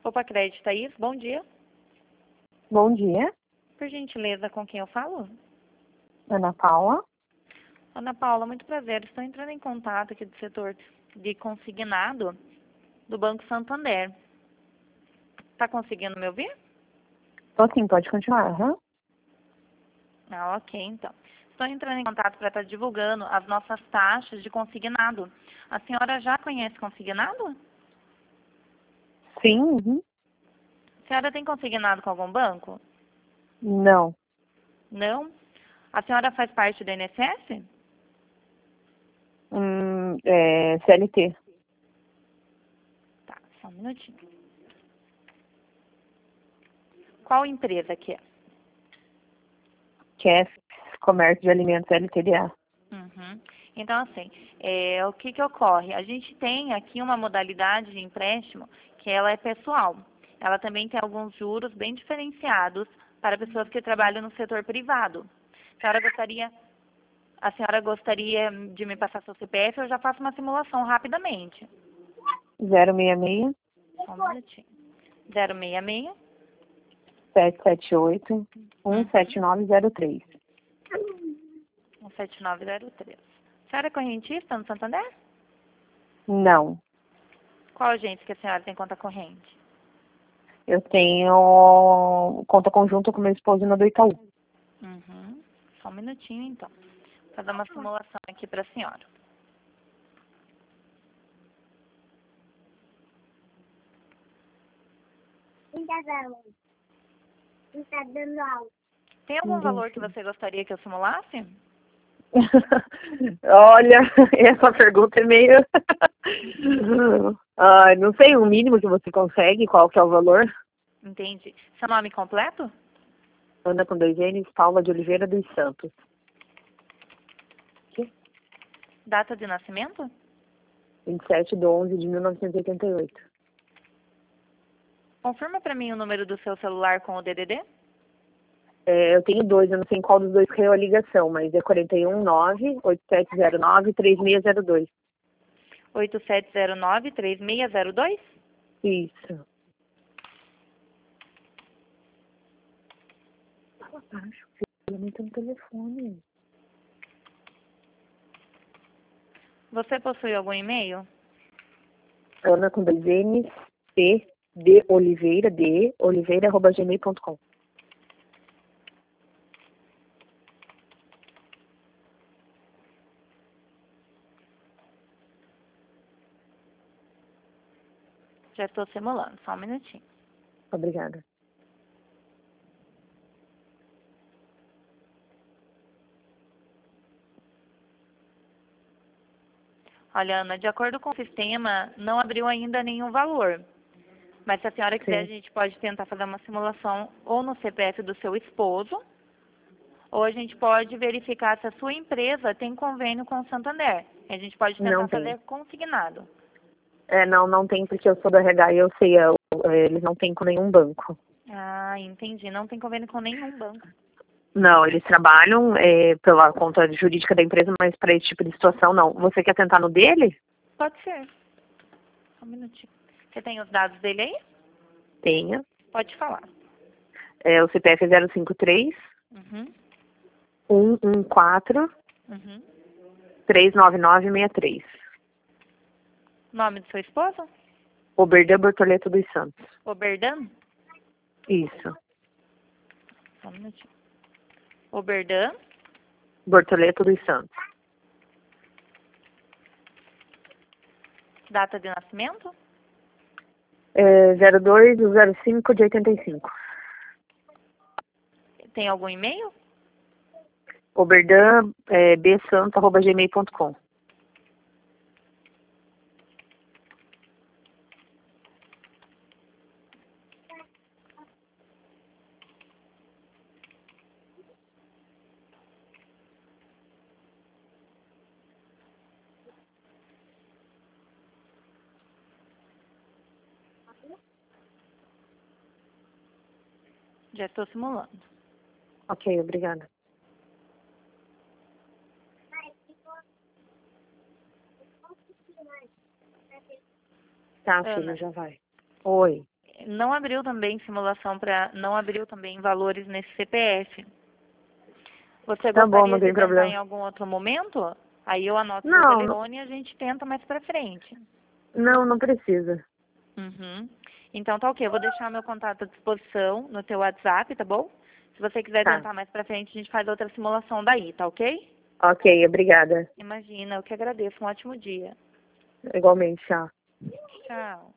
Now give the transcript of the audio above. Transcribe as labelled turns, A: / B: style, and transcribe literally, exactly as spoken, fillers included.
A: Opa, Crédito, Thaís, bom dia.
B: Bom dia,
A: Por gentileza, com quem eu falo?
B: Ana Paula.
A: Ana Paula, muito prazer. Estou entrando em contato aqui do setor de consignado do Banco Santander. Está conseguindo me ouvir?
B: Tô sim, pode continuar. Aham.
A: Ah, ok, então. Estou entrando em contato para estar divulgando as nossas taxas de consignado. A senhora já conhece consignado?
B: Sim, uhum.
A: A senhora tem consignado com algum banco?
B: Não.
A: Não? A senhora faz parte do I N S S?
B: Hum, é, C L T.
A: Tá, só um minutinho. Qual empresa que é?
B: Que é Comércio de Alimentos L T D A.
A: Uhum. Então, assim, é, o que que ocorre? A gente tem aqui uma modalidade de empréstimo que ela é pessoal. Ela também tem alguns juros bem diferenciados para pessoas que trabalham no setor privado. A senhora gostaria, a senhora gostaria de me passar seu C P F? Eu já faço uma simulação rapidamente.
B: zero seis seis,
A: Só um minutinho. zero seis seis.
B: sete sete oito, um
A: Uhum.
B: sete nove zero três.
A: um sete nove zero três. A senhora é correntista no Santander?
B: Não.
A: Qual agência que a senhora tem conta corrente?
B: Eu tenho conta conjunta com meu esposo na do Itaú.
A: Uhum. Só um minutinho, então. Vou dar uma simulação aqui para a senhora.
C: Não tá dando. Não tá dando aula.
A: Tem algum
B: Ninguém
A: valor que
B: sabe.
A: você gostaria que eu simulasse?
B: Olha, essa pergunta é meio... ah, não sei, o mínimo que você consegue, qual que é o valor?
A: Entendi. Seu nome completo?
B: Ana com dois N's, Paula de Oliveira dos Santos.
A: Data de nascimento?
B: vinte e sete de onze de mil novecentos e oitenta e oito.
A: Confirma para mim o número do seu celular com o D D D.
B: É, eu tenho dois, eu não sei em qual dos dois caiu a ligação, mas é quarenta e um, nove, oito sete zero nove, três seis zero dois.
A: oito sete zero nove, três seis zero dois.
B: Isso. Acho que eu não tenho telefone.
A: Você possui algum e-mail?
B: Ana com dois N's, P, D, Oliveira, D, Oliveira, arroba gmail ponto com.
A: Já estou simulando, só um minutinho.
B: Obrigada.
A: Olha, Ana, de acordo com o sistema, não abriu ainda nenhum valor. Mas se a senhora quiser, a
B: Sim.
A: gente pode tentar fazer uma simulação ou no C P F do seu esposo, ou a gente pode verificar se a sua empresa tem convênio com o Santander. A gente pode tentar
B: Não tem.
A: fazer consignado.
B: É, não, não tem porque eu sou do R H e eu sei, eu, eles não têm com nenhum banco.
A: Ah, entendi. Não tem convênio com nenhum banco.
B: Não, eles trabalham é, pela conta jurídica da empresa, mas para esse tipo de situação não. Você quer tentar no dele?
A: Pode ser. Só um minutinho. Você tem os dados dele aí?
B: Tenha.
A: Pode falar.
B: É, o C P F é zero cinco três,
A: Uhum.
B: um um quatro,
A: Uhum.
B: três nove nove seis três.
A: Nome do seu esposo?
B: Oberdan Bortoleto dos Santos.
A: Oberdan?
B: Isso.
A: Só um minutinho. Oberdan.
B: Bortoleto dos Santos.
A: Data de nascimento?
B: É, zero dois do zero cinco de oitenta e cinco.
A: Tem algum e-mail?
B: Oberdan é, bsanto arroba gmail ponto com.
A: Já estou simulando.
B: Ok, obrigada. Tá, filha,
A: Ana,
B: já vai. Oi.
A: não abriu também simulação para, não abriu também valores nesse C P F. Você
B: Tá
A: gostaria
B: bom, não
A: de
B: tem
A: tentar
B: problema.
A: em algum outro momento? Aí eu anoto
B: Não,
A: seu
B: não-
A: telefone e a gente tenta mais pra frente.
B: Não, não precisa.
A: Uhum. Então tá ok, eu vou deixar meu contato à disposição no teu WhatsApp, tá bom? Se você quiser
B: Tá.
A: tentar mais pra frente, a gente faz outra simulação daí, tá ok?
B: Ok, obrigada.
A: Imagina, eu que agradeço. Um ótimo dia.
B: Igualmente, tchau.
A: Tchau.